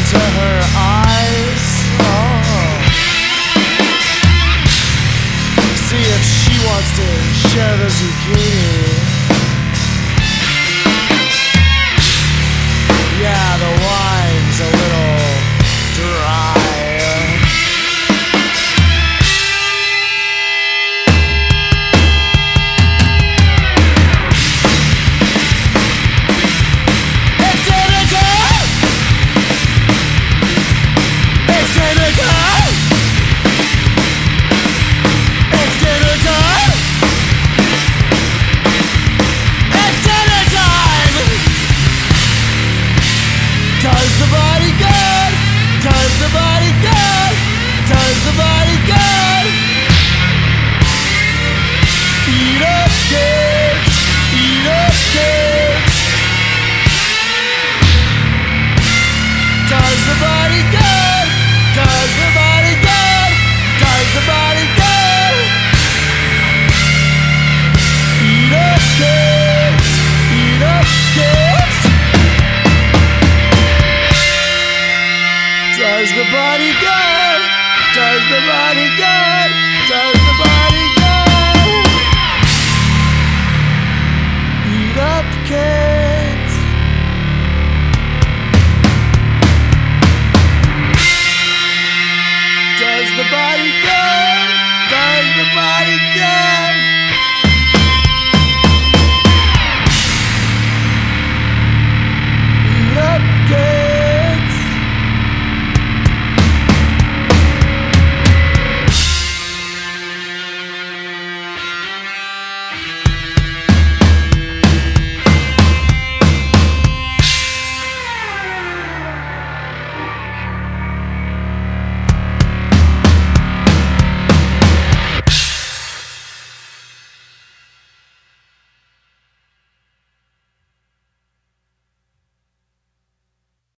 into her eyes. Oh. See if she wants to share the zucchini. Yeah, the wine's a little dry. Does the body good? Does the body good? Does the body good? Eat up kids, eat up kids. Does the body good? Does the body good? Does the body good? Eat up kids, eat up kids. Does the body good? Does the body good? Does